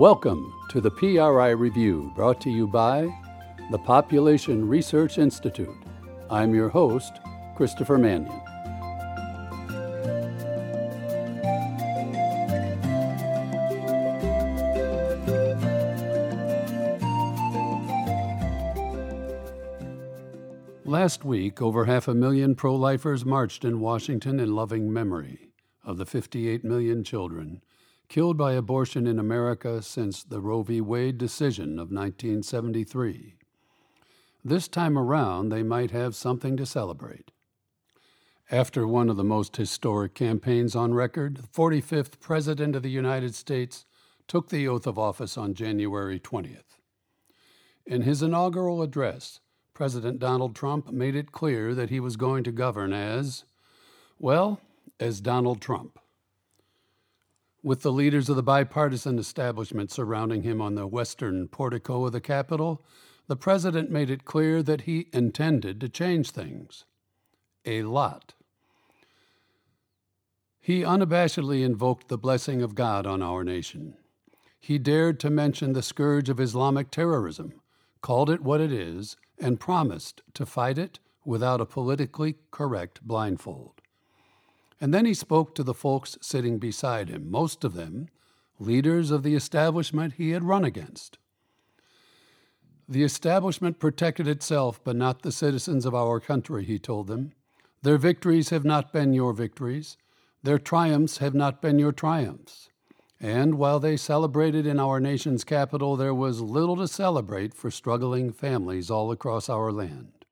Welcome to the PRI Review, brought to you by the Population Research Institute. I'm your host, Christopher Mannion. Last week, over 500,000 pro-lifers marched in Washington in loving memory of the 58 million children killed by abortion in America since the Roe v. Wade decision of 1973. This time around, they might have something to celebrate. After one of the most historic campaigns on record, the 45th President of the United States took the oath of office on January 20th. In his inaugural address, President Donald Trump made it clear that he was going to govern as Donald Trump. With the leaders of the bipartisan establishment surrounding him on the western portico of the Capitol, the president made it clear that he intended to change things. A lot. He unabashedly invoked the blessing of God on our nation. He dared to mention the scourge of Islamic terrorism, called it what it is, and promised to fight it without a politically correct blindfold. And then he spoke to the folks sitting beside him, most of them leaders of the establishment he had run against. The establishment protected itself, but not the citizens of our country, he told them. Their victories have not been your victories. Their triumphs have not been your triumphs. And while they celebrated in our nation's capital, there was little to celebrate for struggling families all across our land.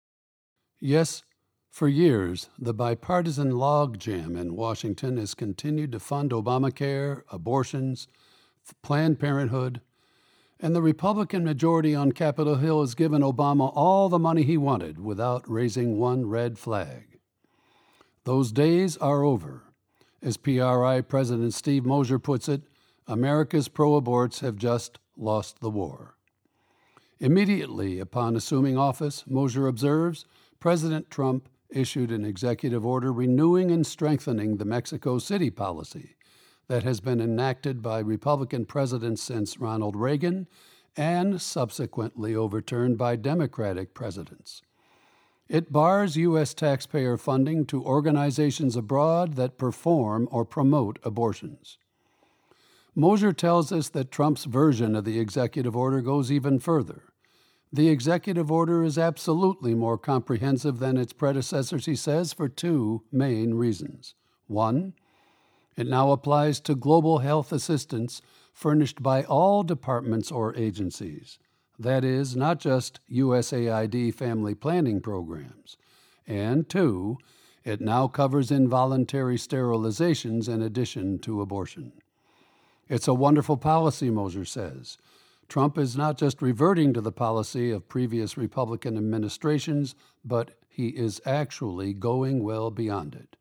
Yes, for years, the bipartisan logjam in Washington has continued to fund Obamacare, abortions, Planned Parenthood, and the Republican majority on Capitol Hill has given Obama all the money he wanted without raising one red flag. Those days are over. As PRI President Steve Mosher puts it, America's pro-aborts have just lost the war. Immediately upon assuming office, Mosher observes, President Trump issued an executive order renewing and strengthening the Mexico City policy that has been enacted by Republican presidents since Ronald Reagan and subsequently overturned by Democratic presidents. It bars U.S. taxpayer funding to organizations abroad that perform or promote abortions. Mosher tells us that Trump's version of the executive order goes even further. The executive order is absolutely more comprehensive than its predecessors, he says, for two main reasons. One, it now applies to global health assistance furnished by all departments or agencies. That is, not just USAID family planning programs. And two, it now covers involuntary sterilizations in addition to abortion. It's a wonderful policy, Mosher says. Trump is not just reverting to the policy of previous Republican administrations, but he is actually going well beyond it.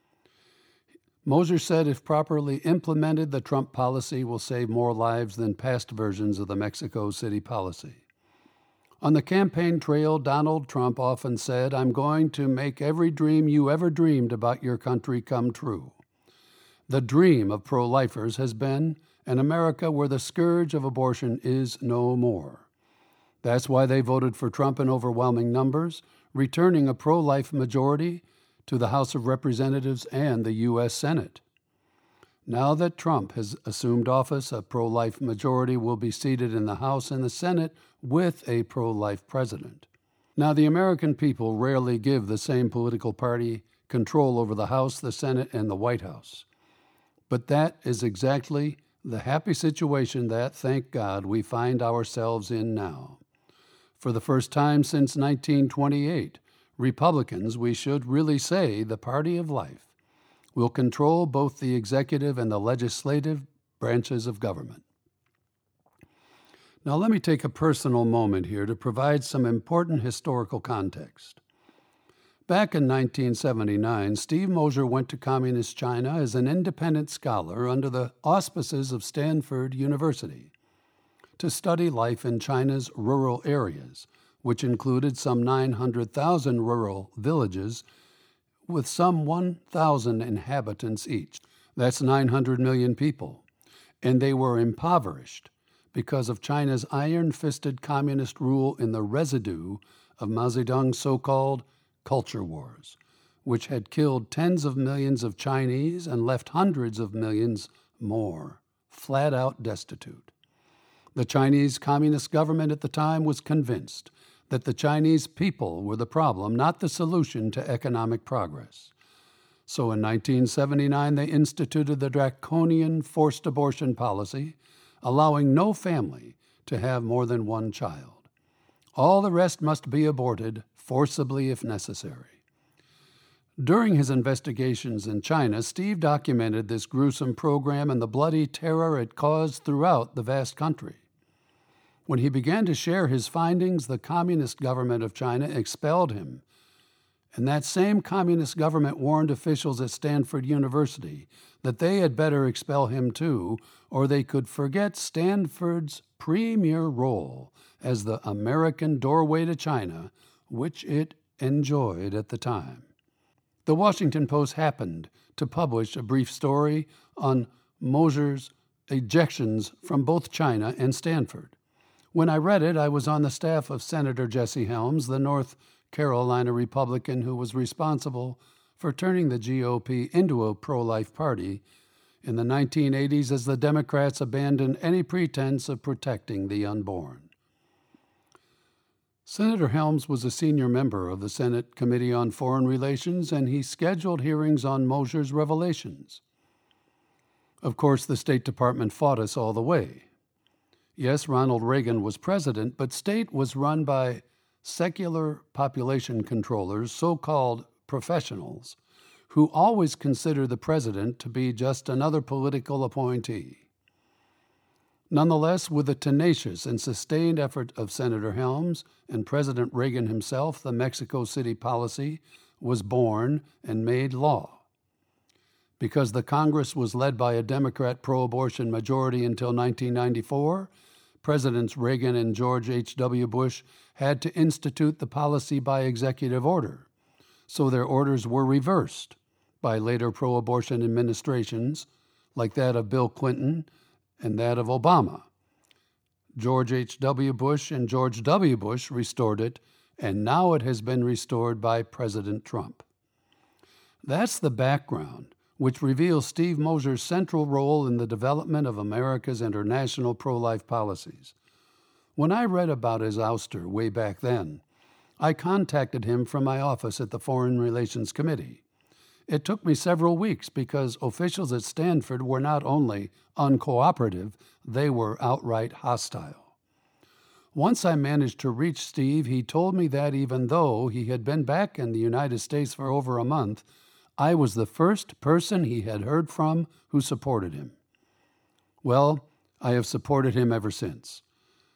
Mosher said if properly implemented, the Trump policy will save more lives than past versions of the Mexico City policy. On the campaign trail, Donald Trump often said, "I'm going to make every dream you ever dreamed about your country come true." The dream of pro-lifers has been an America where the scourge of abortion is no more. That's why they voted for Trump in overwhelming numbers, returning a pro-life majority to the House of Representatives and the U.S. Senate. Now that Trump has assumed office, a pro-life majority will be seated in the House and the Senate with a pro-life president. Now, the American people rarely give the same political party control over the House, the Senate, and the White House. But that is exactly the happy situation that, thank God, we find ourselves in now. For the first time since 1928, Republicans, we should really say the party of life, will control both the executive and the legislative branches of government. Now let me take a personal moment here to provide some important historical context. Back in 1979, Steve Mosher went to Communist China as an independent scholar under the auspices of Stanford University to study life in China's rural areas, which included some 900,000 rural villages with some 1,000 inhabitants each. That's 900 million people. and they were impoverished because of China's iron-fisted communist rule in the residue of Mao Zedong's so-called culture wars, which had killed tens of millions of Chinese and left hundreds of millions more flat out destitute. The Chinese Communist government at the time was convinced that the Chinese people were the problem, not the solution to economic progress. So in 1979, they instituted the draconian forced abortion policy, allowing no family to have more than one child. All the rest must be aborted forcibly if necessary. During his investigations in China, Steve documented this gruesome program and the bloody terror it caused throughout the vast country. When he began to share his findings, the Communist government of China expelled him. And that same Communist government warned officials at Stanford University that they had better expel him too, or they could forget Stanford's premier role as the American doorway to China, which it enjoyed at the time. The Washington Post happened to publish a brief story on Moser's ejections from both China and Stanford. When I read it, I was on the staff of Senator Jesse Helms, the North Carolina Republican who was responsible for turning the GOP into a pro-life party in the 1980s as the Democrats abandoned any pretense of protecting the unborn. Senator Helms was a senior member of the Senate Committee on Foreign Relations, and he scheduled hearings on Moser's revelations. Of course, the State Department fought us all the way. Yes, Ronald Reagan was president, but state was run by secular population controllers, so-called professionals, who always consider the president to be just another political appointee. Nonetheless, with the tenacious and sustained effort of Senator Helms and President Reagan himself, the Mexico City policy was born and made law. Because the Congress was led by a Democrat pro-abortion majority until 1994, Presidents Reagan and George H.W. Bush had to institute the policy by executive order, so their orders were reversed by later pro-abortion administrations like that of Bill Clinton and that of Obama. George H.W. Bush and George W. Bush restored it, and now it has been restored by President Trump. That's the background, which reveals Steve Moser's central role in the development of America's international pro-life policies. When I read about his ouster way back then, I contacted him from my office at the Foreign Relations Committee. It took me several weeks because officials at Stanford were not only uncooperative, they were outright hostile. Once I managed to reach Steve, he told me that even though he had been back in the United States for over a month, I was the first person he had heard from who supported him. Well, I have supported him ever since.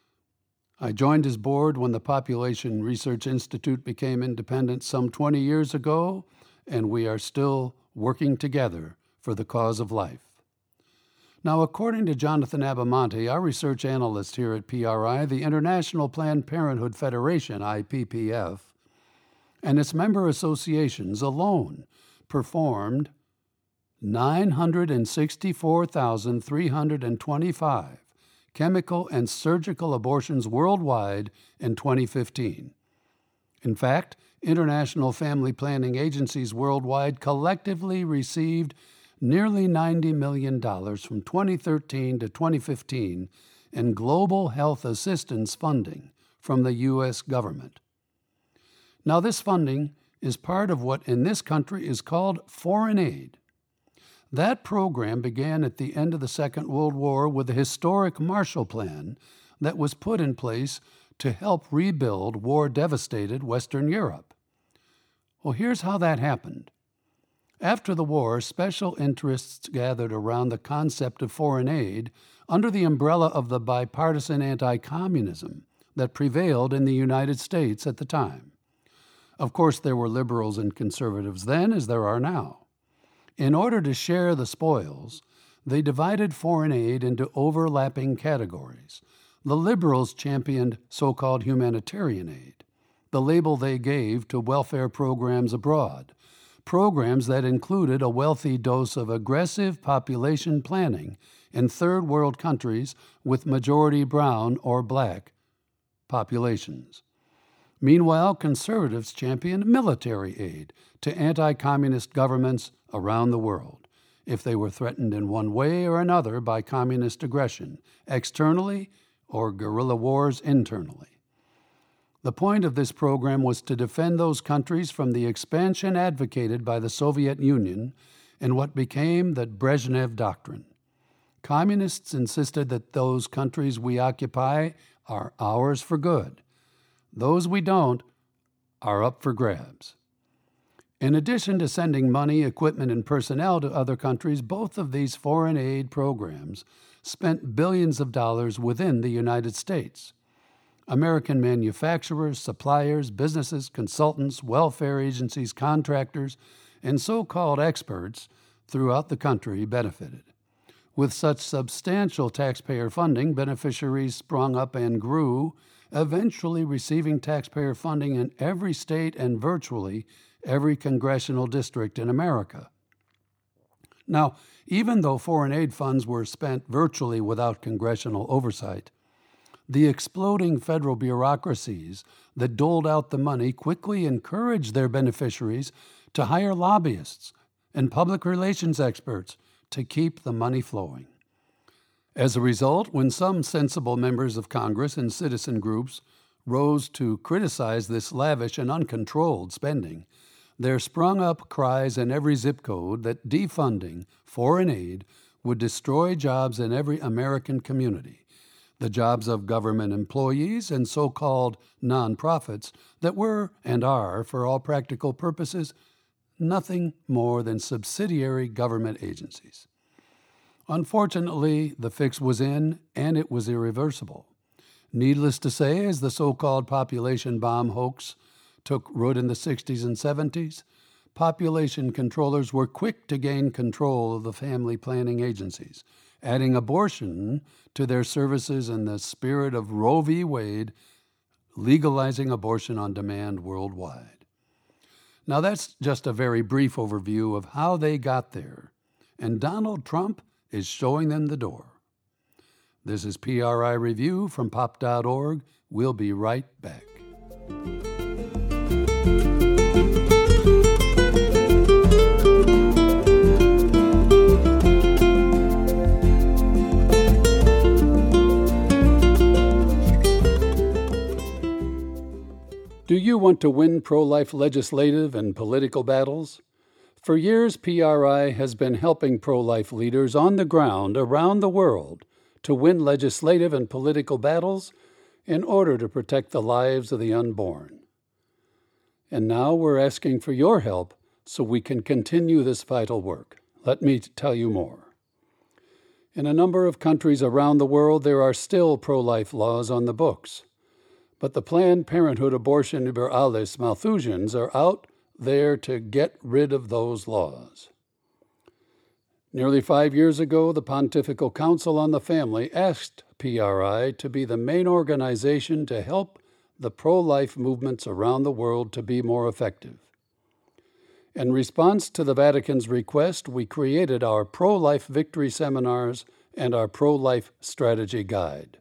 I joined his board when the Population Research Institute became independent some 20 years ago, and we are still working together for the cause of life. Now, according to Jonathan Abamonte, our research analyst here at PRI, the International Planned Parenthood Federation, IPPF, and its member associations alone performed 964,325 chemical and surgical abortions worldwide in 2015. In fact, international family planning agencies worldwide collectively received nearly $90 million from 2013 to 2015 in global health assistance funding from the U.S. government. Now, this funding is part of what in this country is called foreign aid. That program began at the end of the Second World War with a historic Marshall Plan that was put in place to help rebuild war-devastated Western Europe. Well, here's how that happened. After the war, special interests gathered around the concept of foreign aid under the umbrella of the bipartisan anti-communism that prevailed in the United States at the time. Of course, there were liberals and conservatives then, as there are now. In order to share the spoils, they divided foreign aid into overlapping categories. The liberals championed so-called humanitarian aid, the label they gave to welfare programs abroad, programs that included a wealthy dose of aggressive population planning in third world countries with majority brown or black populations. Meanwhile, conservatives championed military aid to anti-communist governments around the world if they were threatened in one way or another by communist aggression, externally or guerrilla wars internally. The point of this program was to defend those countries from the expansion advocated by the Soviet Union in what became the Brezhnev Doctrine. Communists insisted that those countries we occupy are ours for good. Those we don't are up for grabs. In addition to sending money, equipment, and personnel to other countries, both of these foreign aid programs spent billions of dollars within the United States. American manufacturers, suppliers, businesses, consultants, welfare agencies, contractors, and so-called experts throughout the country benefited. With such substantial taxpayer funding, beneficiaries sprung up and grew, eventually receiving taxpayer funding in every state and virtually every congressional district in America. Now, even though foreign aid funds were spent virtually without congressional oversight, the exploding federal bureaucracies that doled out the money quickly encouraged their beneficiaries to hire lobbyists and public relations experts to keep the money flowing. As a result, when some sensible members of Congress and citizen groups rose to criticize this lavish and uncontrolled spending, there sprung up cries in every zip code that defunding foreign aid would destroy jobs in every American community, the jobs of government employees and so-called nonprofits that were and are, for all practical purposes, nothing more than subsidiary government agencies. Unfortunately, the fix was in, and it was irreversible. Needless to say, as the so-called population bomb hoax took root in the 60s and 70s, population controllers were quick to gain control of the family planning agencies, adding abortion to their services in the spirit of Roe v. Wade, legalizing abortion on demand worldwide. Now that's just a very brief overview of how they got there, and Donald Trump is showing them the door. This is PRI Review from pop.org. We'll be right back. Do you want to win pro-life legislative and political battles? For years, PRI has been helping pro-life leaders on the ground around the world to win legislative and political battles in order to protect the lives of the unborn. And now we're asking for your help so we can continue this vital work. Let me tell you more. In a number of countries around the world, there are still pro-life laws on the books. But the Planned Parenthood abortion über alles Malthusians are out there to get rid of those laws. Nearly 5 years ago, the Pontifical Council on the Family asked PRI to be the main organization to help the pro-life movements around the world to be more effective. In response to the Vatican's request, we created our pro-life victory seminars and our pro-life strategy guide.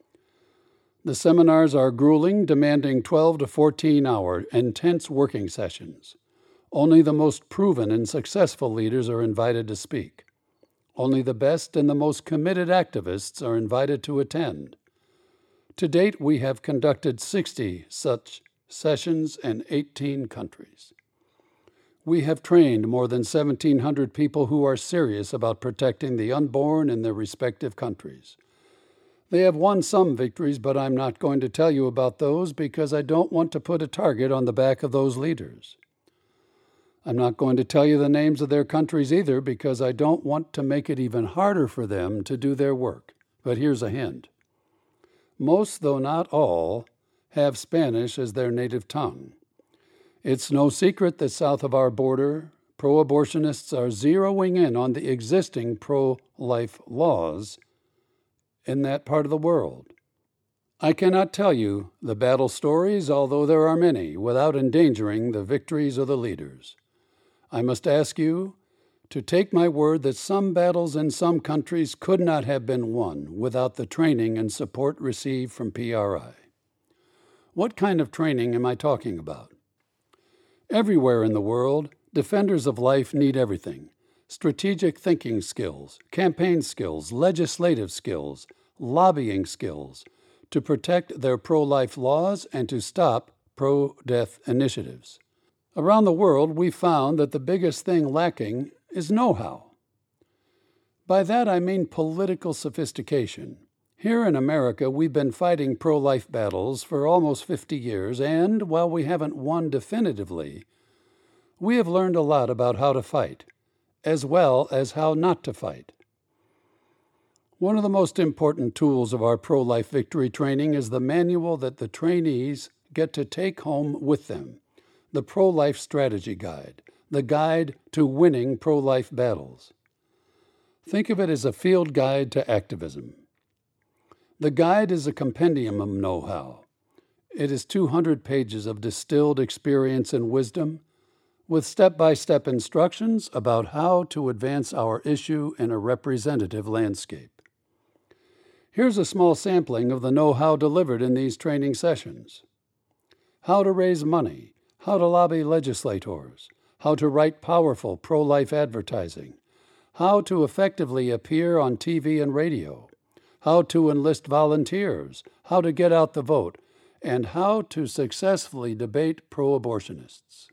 The seminars are grueling, demanding 12 to 14-hour intense working sessions. Only the most proven and successful leaders are invited to speak. Only the best and the most committed activists are invited to attend. To date, we have conducted 60 such sessions in 18 countries. We have trained more than 1,700 people who are serious about protecting the unborn in their respective countries. They have won some victories, but I'm not going to tell you about those because I don't want to put a target on the back of those leaders. I'm not going to tell you the names of their countries either because I don't want to make it even harder for them to do their work. But here's a hint. Most, though not all, have Spanish as their native tongue. It's no secret that south of our border, pro-abortionists are zeroing in on the existing pro-life laws in that part of the world. I cannot tell you the battle stories, although there are many, without endangering the victories of the leaders. I must ask you to take my word that some battles in some countries could not have been won without the training and support received from PRI. What kind of training am I talking about? Everywhere in the world, defenders of life need everything: strategic thinking skills, campaign skills, legislative skills, lobbying skills, to protect their pro-life laws and to stop pro-death initiatives. Around the world, we found that the biggest thing lacking is know-how. By that I mean political sophistication. Here in America, we've been fighting pro-life battles for almost 50 years, and while we haven't won definitively, we have learned a lot about how to fight, as well as how not to fight. One of the most important tools of our pro-life victory training is the manual that the trainees get to take home with them, the Pro-Life Strategy Guide, the guide to winning pro-life battles. Think of it as a field guide to activism. The guide is a compendium of know-how. It is 200 pages of distilled experience and wisdom, with step-by-step instructions about how to advance our issue in a representative landscape. Here's a small sampling of the know-how delivered in these training sessions. How to raise money, how to lobby legislators, how to write powerful pro-life advertising, how to effectively appear on TV and radio, how to enlist volunteers, how to get out the vote, and how to successfully debate pro-abortionists.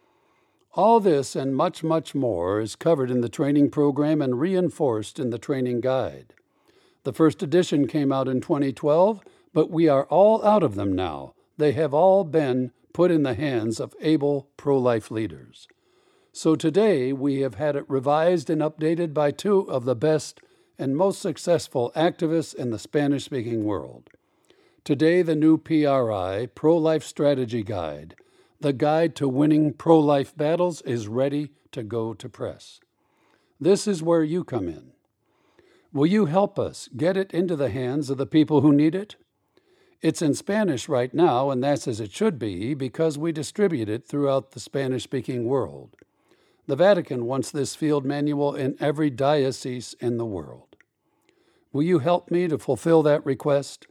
All this and much, much more is covered in the training program and reinforced in the training guide. The first edition came out in 2012, but we are all out of them now. They have all been put in the hands of able pro-life leaders. So today we have had it revised and updated by two of the best and most successful activists in the Spanish-speaking world. Today the new PRI, Pro-Life Strategy Guide, the guide to winning pro-life battles, is ready to go to press. This is where you come in. Will you help us get it into the hands of the people who need it? It's in Spanish right now, and that's as it should be because we distribute it throughout the Spanish-speaking world. The Vatican wants this field manual in every diocese in the world. Will you help me to fulfill that request?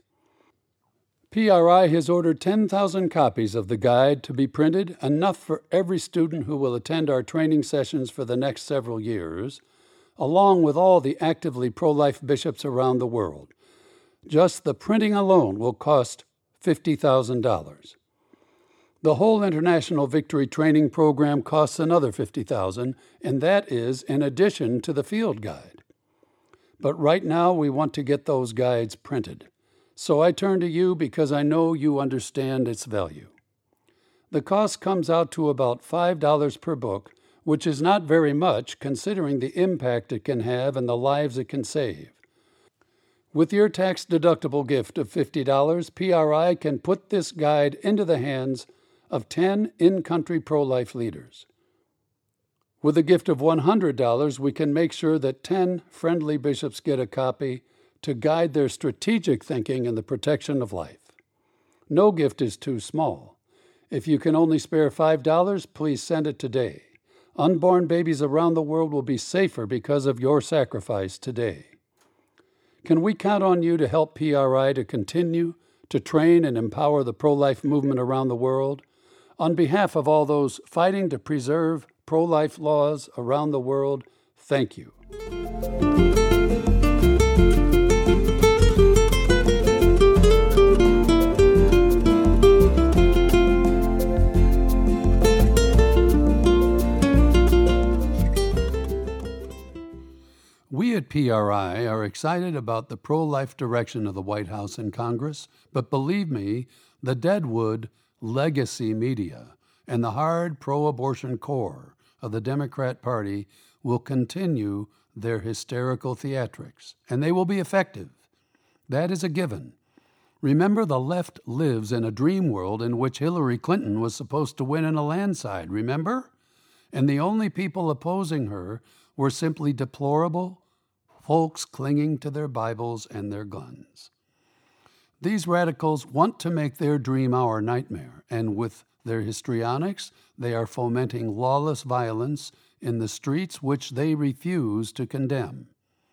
PRI has ordered 10,000 copies of the guide to be printed, enough for every student who will attend our training sessions for the next several years, along with all the actively pro-life bishops around the world. Just the printing alone will cost $50,000. The whole International Victory Training Program costs another $50,000, and that is in addition to the field guide. But right now we want to get those guides printed. So I turn to you because I know you understand its value. The cost comes out to about $5 per book, which is not very much considering the impact it can have and the lives it can save. With your tax-deductible gift of $50, PRI can put this guide into the hands of 10 in-country pro-life leaders. With a gift of $100, we can make sure that 10 friendly bishops get a copy to guide their strategic thinking in the protection of life. No gift is too small. If you can only spare $5, please send it today. Unborn babies around the world will be safer because of your sacrifice today. Can we count on you to help PRI to continue to train and empower the pro-life movement around the world? On behalf of all those fighting to preserve pro-life laws around the world, thank you. We at PRI are excited about the pro-life direction of the White House and Congress, but believe me, the deadwood legacy media and the hard pro-abortion core of the Democrat Party will continue their hysterical theatrics, and they will be effective. That is a given. Remember, the left lives in a dream world in which Hillary Clinton was supposed to win in a landslide, remember? And the only people opposing her were simply deplorable folks clinging to their Bibles and their guns. These radicals want to make their dream our nightmare, and with their histrionics, they are fomenting lawless violence in the streets which they refuse to condemn.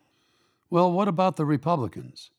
Well, what about the Republicans?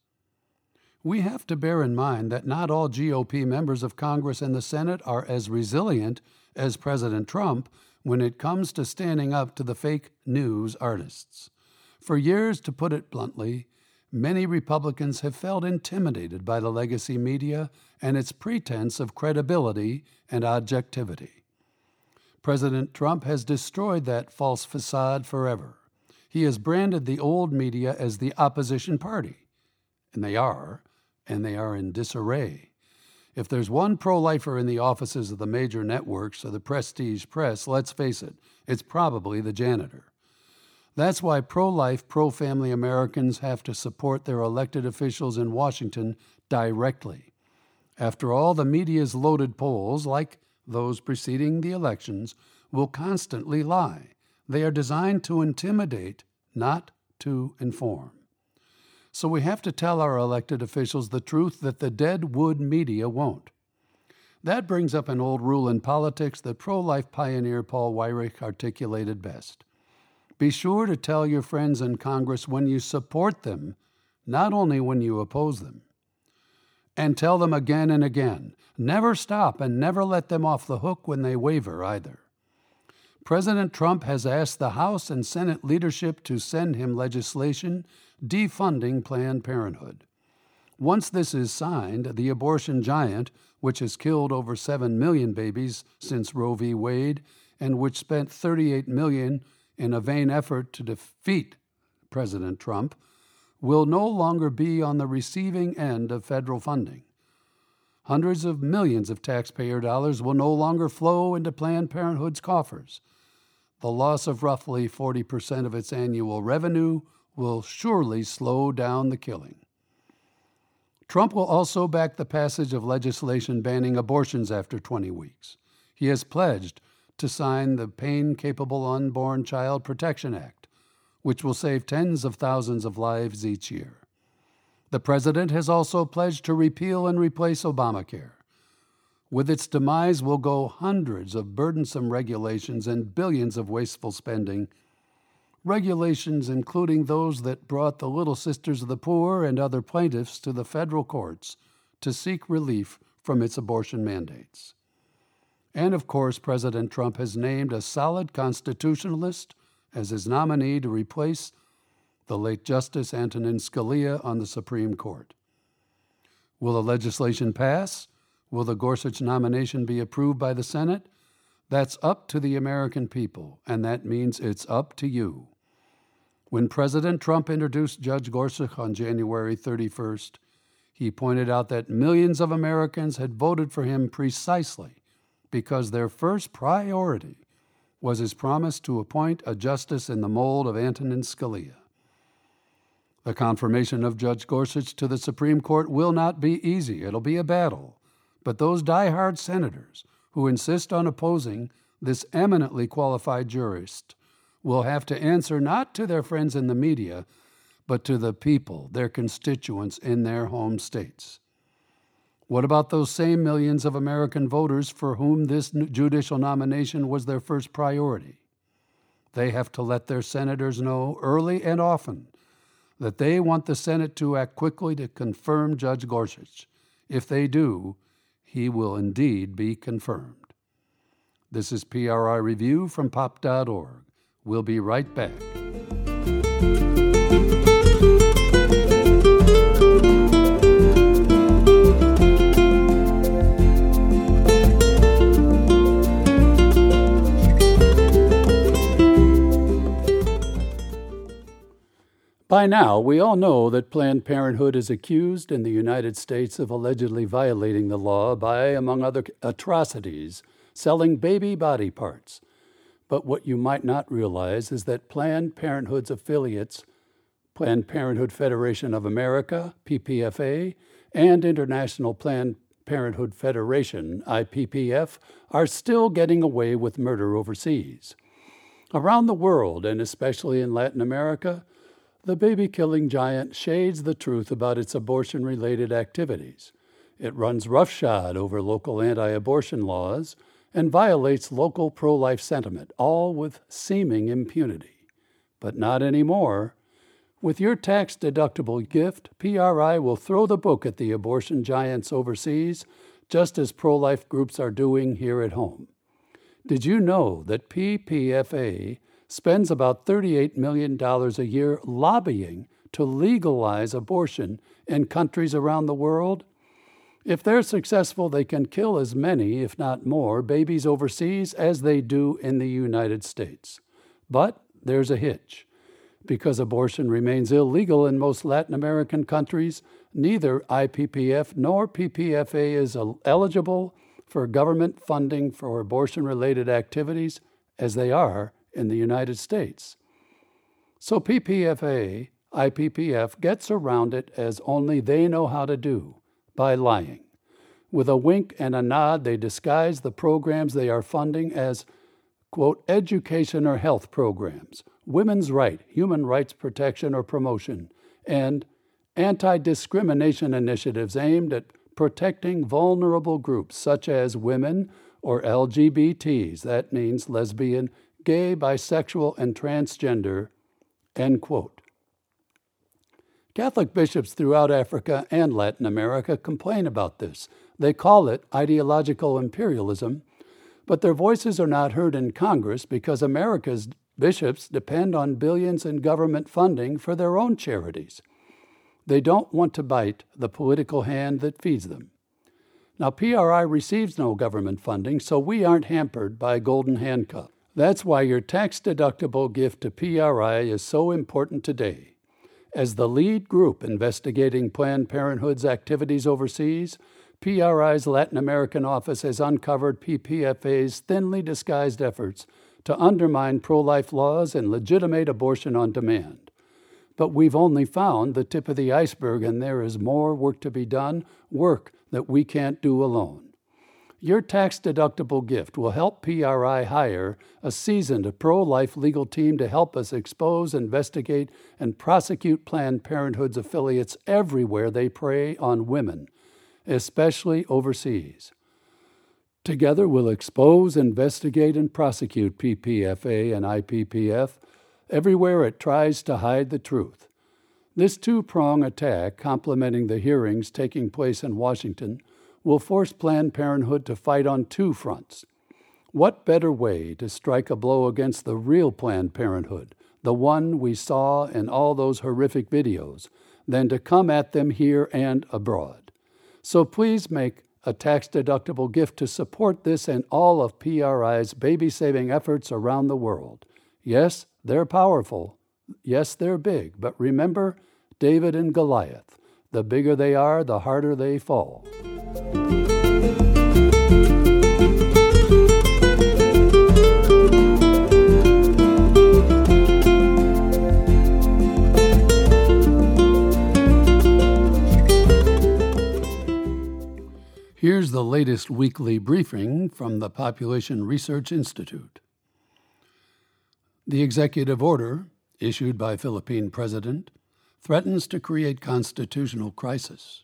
We have to bear in mind that not all GOP members of Congress and the Senate are as resilient as President Trump when it comes to standing up to the fake news artists. For years, to put it bluntly, many Republicans have felt intimidated by the legacy media and its pretense of credibility and objectivity. President Trump has destroyed that false facade forever. He has branded the old media as the opposition party, and they are in disarray. If there's one pro-lifer in the offices of the major networks or the prestige press, let's face it, it's probably the janitor. That's why pro-life, pro-family Americans have to support their elected officials in Washington directly. After all, the media's loaded polls, like those preceding the elections, will constantly lie. They are designed to intimidate, not to inform. So we have to tell our elected officials the truth that the dead wood media won't. That brings up an old rule in politics that pro-life pioneer Paul Weyrich articulated best. Be sure to tell your friends in Congress when you support them, not only when you oppose them. And tell them again and again. Never stop and never let them off the hook when they waver either. President Trump has asked the House and Senate leadership to send him legislation defunding Planned Parenthood. Once this is signed, the abortion giant, which has killed over 7 million babies since Roe v. Wade and which spent $38 million in a vain effort to defeat President Trump, will no longer be on the receiving end of federal funding. Hundreds of millions of taxpayer dollars will no longer flow into Planned Parenthood's coffers. The loss of roughly 40% of its annual revenue will surely slow down the killing. Trump will also back the passage of legislation banning abortions after 20 weeks. He has pledged to sign the Pain-Capable Unborn Child Protection Act, which will save tens of thousands of lives each year. The president has also pledged to repeal and replace Obamacare. With its demise will go hundreds of burdensome regulations and billions of wasteful spending, regulations including those that brought the Little Sisters of the Poor and other plaintiffs to the federal courts to seek relief from its abortion mandates. And of course, President Trump has named a solid constitutionalist as his nominee to replace the late Justice Antonin Scalia on the Supreme Court. Will the legislation pass? Will the Gorsuch nomination be approved by the Senate? That's up to the American people, and that means it's up to you. When President Trump introduced Judge Gorsuch on January 31st, he pointed out that millions of Americans had voted for him precisely because their first priority was his promise to appoint a justice in the mold of Antonin Scalia. The confirmation of Judge Gorsuch to the Supreme Court will not be easy. It'll be a battle. But those diehard senators who insist on opposing this eminently qualified jurist will have to answer not to their friends in the media, but to the people, their constituents in their home states. What about those same millions of American voters for whom this judicial nomination was their first priority? They have to let their senators know early and often that they want the Senate to act quickly to confirm Judge Gorsuch. If they do, he will indeed be confirmed. This is PRI Review from pop.org. We'll be right back. By now, we all know that Planned Parenthood is accused in the United States of allegedly violating the law by, among other atrocities, selling baby body parts. But what you might not realize is that Planned Parenthood's affiliates, Planned Parenthood Federation of America, PPFA, and International Planned Parenthood Federation, IPPF, are still getting away with murder overseas. Around the world, and especially in Latin America, the baby-killing giant shades the truth about its abortion-related activities. It runs roughshod over local anti-abortion laws and violates local pro-life sentiment, all with seeming impunity. But not anymore. With your tax-deductible gift, PRI will throw the book at the abortion giants overseas, just as pro-life groups are doing here at home. Did you know that PPFA spends about $38 million a year lobbying to legalize abortion in countries around the world? If they're successful, they can kill as many, if not more, babies overseas as they do in the United States. But there's a hitch. Because abortion remains illegal in most Latin American countries, neither IPPF nor PPFA is eligible for government funding for abortion-related activities as they are in the United States. So PPFA, IPPF gets around it as only they know how to do, by lying. With a wink and a nod, they disguise the programs they are funding as, quote, education or health programs, women's right, human rights protection or promotion, and anti-discrimination initiatives aimed at protecting vulnerable groups such as women or LGBTs, that means lesbian, gay, bisexual, and transgender, end quote. Catholic bishops throughout Africa and Latin America complain about this. They call it ideological imperialism, but their voices are not heard in Congress because America's bishops depend on billions in government funding for their own charities. They don't want to bite the political hand that feeds them. Now, PRI receives no government funding, so we aren't hampered by golden handcuffs. That's why your tax-deductible gift to PRI is so important today. As the lead group investigating Planned Parenthood's activities overseas, PRI's Latin American office has uncovered PPFA's thinly disguised efforts to undermine pro-life laws and legitimate abortion on demand. But we've only found the tip of the iceberg, and there is more work to be done, work that we can't do alone. Your tax-deductible gift will help PRI hire a seasoned pro-life legal team to help us expose, investigate, and prosecute Planned Parenthood's affiliates everywhere they prey on women, especially overseas. Together, we'll expose, investigate, and prosecute PPFA and IPPF everywhere it tries to hide the truth. This two-prong attack, complementing the hearings taking place in Washington, will force Planned Parenthood to fight on two fronts. What better way to strike a blow against the real Planned Parenthood, the one we saw in all those horrific videos, than to come at them here and abroad? So please make a tax-deductible gift to support this and all of PRI's baby-saving efforts around the world. Yes, they're powerful. Yes, they're big. But remember David and Goliath. The bigger they are, the harder they fall. Here's the latest weekly briefing from the Population Research Institute. The executive order, issued by Philippine President, threatens to create constitutional crisis.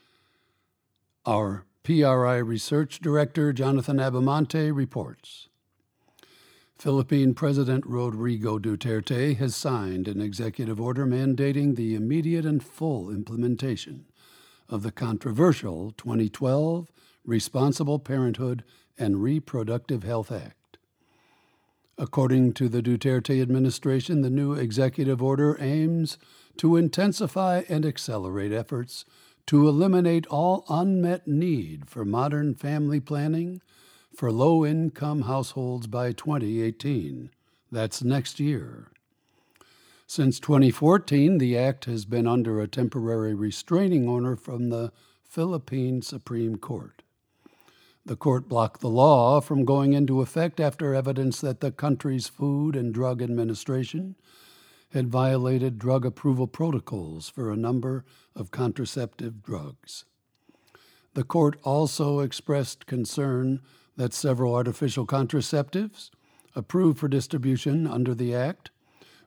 Our PRI Research Director, Jonathan Abamonte, reports. Philippine President Rodrigo Duterte has signed an executive order mandating the immediate and full implementation of the controversial 2012 Responsible Parenthood and Reproductive Health Act. According to the Duterte administration, the new executive order aims to intensify and accelerate efforts to eliminate all unmet need for modern family planning for low-income households by 2018. That's next year. Since 2014, the act has been under a temporary restraining order from the Philippine Supreme Court. The court blocked the law from going into effect after evidence that the country's Food and Drug Administration had violated drug approval protocols for a number of contraceptive drugs. The court also expressed concern that several artificial contraceptives approved for distribution under the act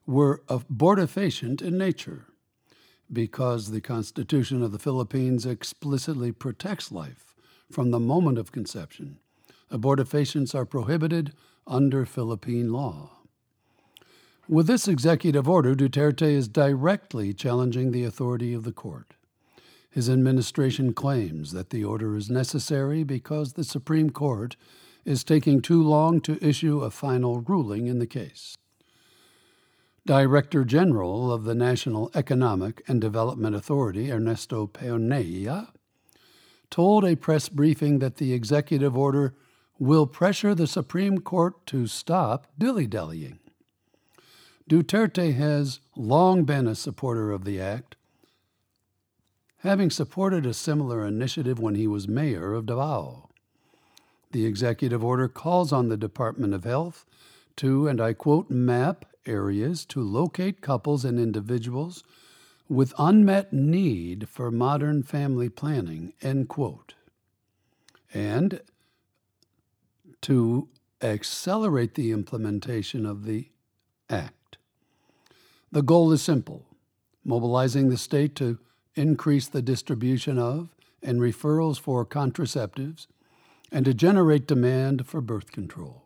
were abortifacient in nature. Because the Constitution of the Philippines explicitly protects life from the moment of conception, abortifacients are prohibited under Philippine law. With this executive order, Duterte is directly challenging the authority of the court. His administration claims that the order is necessary because the Supreme Court is taking too long to issue a final ruling in the case. Director General of the National Economic and Development Authority, Ernesto Pernilla, told a press briefing that the executive order will pressure the Supreme Court to stop dilly-dallying. Duterte has long been a supporter of the act, having supported a similar initiative when he was mayor of Davao. The executive order calls on the Department of Health to, and I quote, map areas to locate couples and individuals with unmet need for modern family planning, end quote, and to accelerate the implementation of the act. The goal is simple: mobilizing the state to increase the distribution of and referrals for contraceptives and to generate demand for birth control.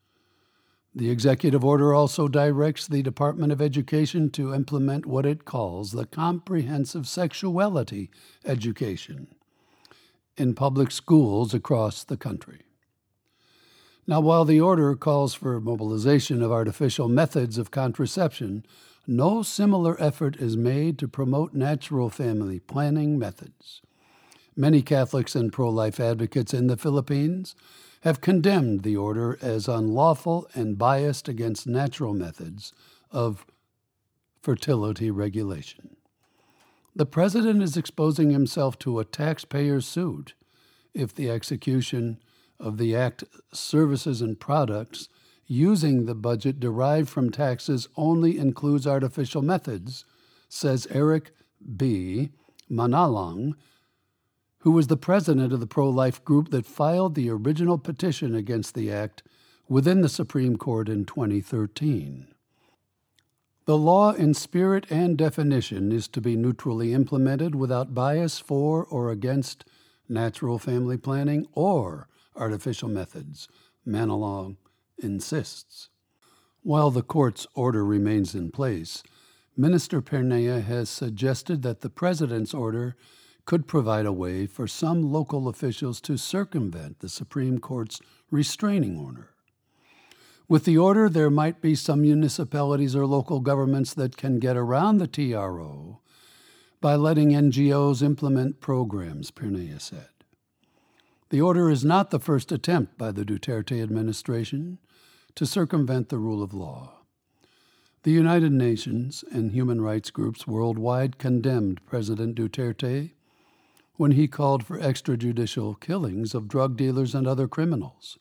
The executive order also directs the Department of Education to implement what it calls the comprehensive sexuality education in public schools across the country. Now, while the order calls for mobilization of artificial methods of contraception, no similar effort is made to promote natural family planning methods. Many Catholics and pro-life advocates in the Philippines have condemned the order as unlawful and biased against natural methods of fertility regulation. The president is exposing himself to a taxpayer suit if the execution of the Act services and products using the budget derived from taxes only includes artificial methods, says Eric B. Manalang, who was the president of the pro-life group that filed the original petition against the act within the Supreme Court in 2013. The law in spirit and definition is to be neutrally implemented without bias for or against natural family planning or artificial methods, Manalang insists. While the court's order remains in place, Minister Pernilla has suggested that the president's order could provide a way for some local officials to circumvent the Supreme Court's restraining order. With the order, there might be some municipalities or local governments that can get around the TRO by letting NGOs implement programs, Pernilla said. The order is not the first attempt by the Duterte administration to circumvent the rule of law. The United Nations and human rights groups worldwide condemned President Duterte when he called for extrajudicial killings of drug dealers and other criminals.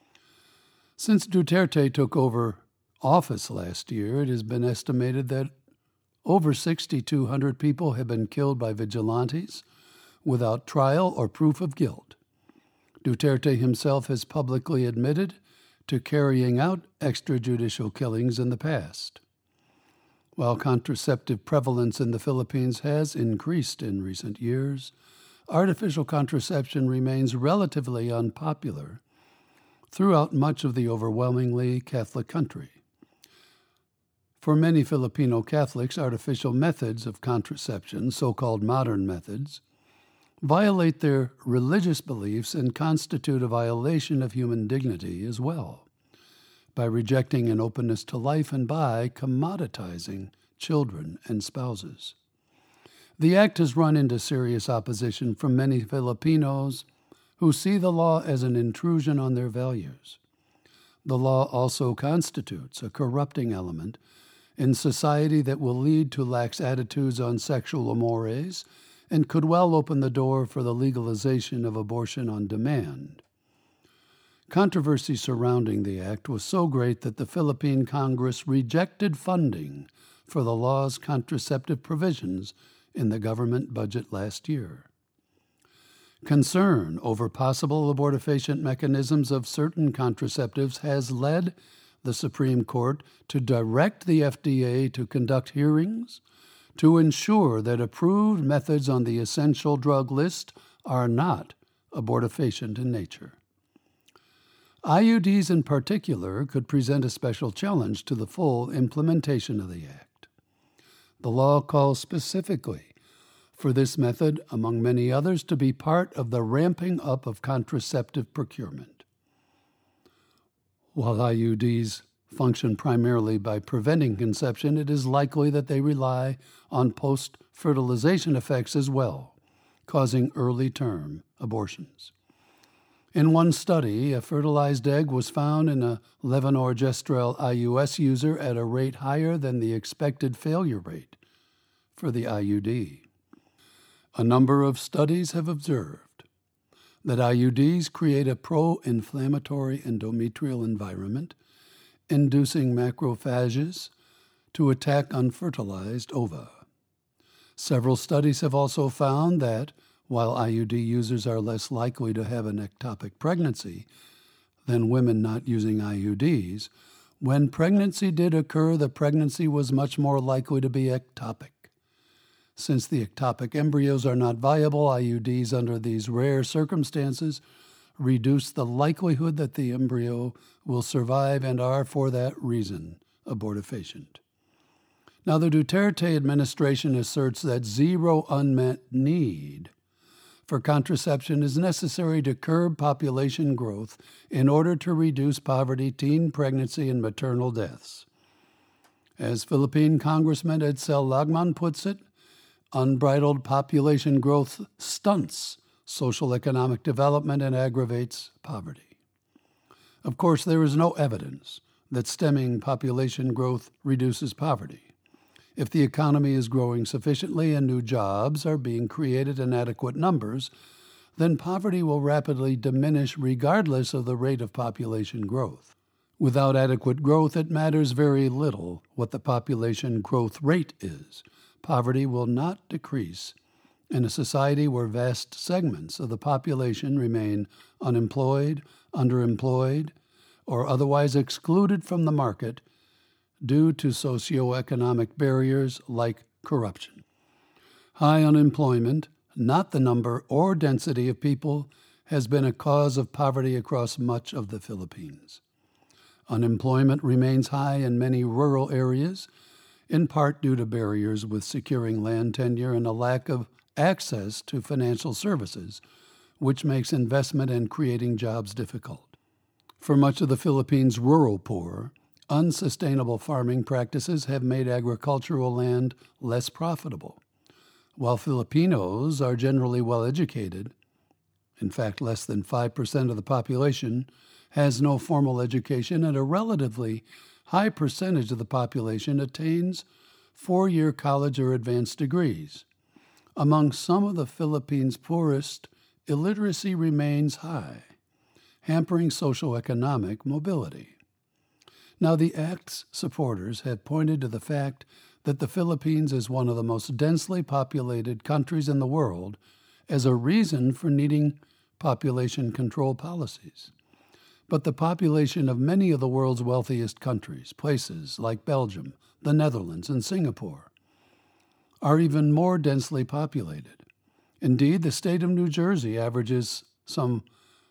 Since Duterte took over office last year, it has been estimated that over 6,200 people have been killed by vigilantes without trial or proof of guilt. Duterte himself has publicly admitted to carrying out extrajudicial killings in the past. While contraceptive prevalence in the Philippines has increased in recent years, artificial contraception remains relatively unpopular throughout much of the overwhelmingly Catholic country. For many Filipino Catholics, artificial methods of contraception, so-called modern methods, violate their religious beliefs and constitute a violation of human dignity as well, by rejecting an openness to life and by commoditizing children and spouses. The act has run into serious opposition from many Filipinos who see the law as an intrusion on their values. The law also constitutes a corrupting element in society that will lead to lax attitudes on sexual amores and could well open the door for the legalization of abortion on demand. Controversy surrounding the act was so great that the Philippine Congress rejected funding for the law's contraceptive provisions in the government budget last year. Concern over possible abortifacient mechanisms of certain contraceptives has led the Supreme Court to direct the FDA to conduct hearings to ensure that approved methods on the essential drug list are not abortifacient in nature. IUDs in particular could present a special challenge to the full implementation of the Act. The law calls specifically for this method, among many others, to be part of the ramping up of contraceptive procurement. While IUDs function primarily by preventing conception, it is likely that they rely on post-fertilization effects as well, causing early-term abortions. In one study, a fertilized egg was found in a levonorgestrel IUS user at a rate higher than the expected failure rate for the IUD. A number of studies have observed that IUDs create a pro-inflammatory endometrial environment, inducing macrophages to attack unfertilized ova. Several studies have also found that while IUD users are less likely to have an ectopic pregnancy than women not using IUDs, when pregnancy did occur, the pregnancy was much more likely to be ectopic. Since the ectopic embryos are not viable, IUDs under these rare circumstances reduce the likelihood that the embryo will survive and are, for that reason, abortifacient. Now, the Duterte administration asserts that zero unmet need for contraception is necessary to curb population growth in order to reduce poverty, teen pregnancy, and maternal deaths. As Philippine Congressman Edsel Lagman puts it, unbridled population growth stunts social economic development and aggravates poverty. Of course, there is no evidence that stemming population growth reduces poverty. If the economy is growing sufficiently and new jobs are being created in adequate numbers, then poverty will rapidly diminish regardless of the rate of population growth. Without adequate growth, it matters very little what the population growth rate is. Poverty will not decrease in a society where vast segments of the population remain unemployed, underemployed, or otherwise excluded from the market due to socioeconomic barriers like corruption. High unemployment, not the number or density of people, has been a cause of poverty across much of the Philippines. Unemployment remains high in many rural areas, in part due to barriers with securing land tenure and a lack of access to financial services, which makes investment and creating jobs difficult. For much of the Philippines' rural poor, unsustainable farming practices have made agricultural land less profitable. While Filipinos are generally well educated, in fact, less than 5% of the population has no formal education, and a relatively high percentage of the population attains four-year college or advanced degrees. Among some of the Philippines' poorest, illiteracy remains high, hampering socioeconomic mobility. Now, the Act's supporters have pointed to the fact that the Philippines is one of the most densely populated countries in the world as a reason for needing population control policies. But the population of many of the world's wealthiest countries, places like Belgium, the Netherlands, and Singapore, are even more densely populated. Indeed, the state of New Jersey averages some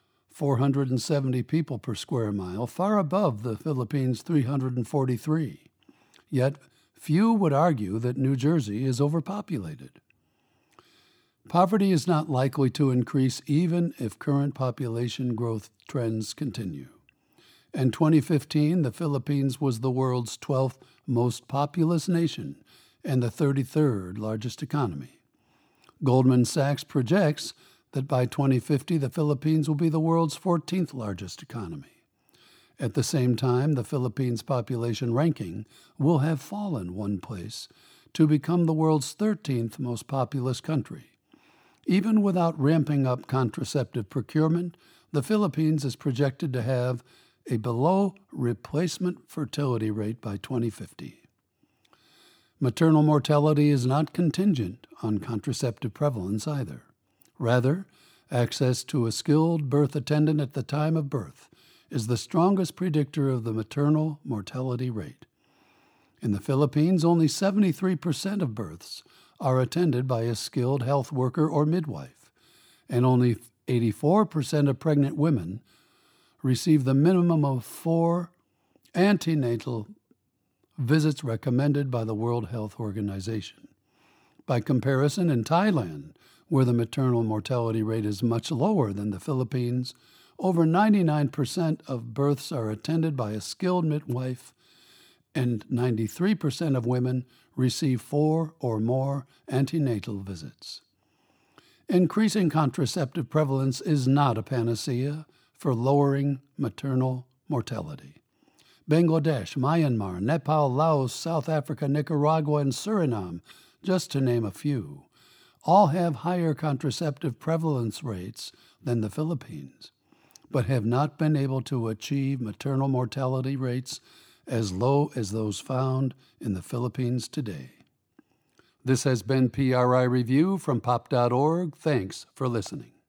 470 people per square mile, far above the Philippines' 343. Yet, few would argue that New Jersey is overpopulated. Poverty is not likely to increase even if current population growth trends continue. In 2015, the Philippines was the world's 12th most populous nation and the 33rd largest economy. Goldman Sachs projects that by 2050, the Philippines will be the world's 14th largest economy. At the same time, the Philippines' population ranking will have fallen one place to become the world's 13th most populous country. Even without ramping up contraceptive procurement, the Philippines is projected to have a below-replacement fertility rate by 2050. Maternal mortality is not contingent on contraceptive prevalence either. Rather, access to a skilled birth attendant at the time of birth is the strongest predictor of the maternal mortality rate. In the Philippines, only 73% of births are attended by a skilled health worker or midwife, and only 84% of pregnant women receive the minimum of 4 antenatal visits recommended by the World Health Organization. By comparison, in Thailand, where the maternal mortality rate is much lower than the Philippines, over 99% of births are attended by a skilled midwife, and 93% of women receive 4 or more antenatal visits. Increasing contraceptive prevalence is not a panacea for lowering maternal mortality. Bangladesh, Myanmar, Nepal, Laos, South Africa, Nicaragua, and Suriname, just to name a few, all have higher contraceptive prevalence rates than the Philippines, but have not been able to achieve maternal mortality rates as low as those found in the Philippines today. This has been PRI Review from pop.org. Thanks for listening.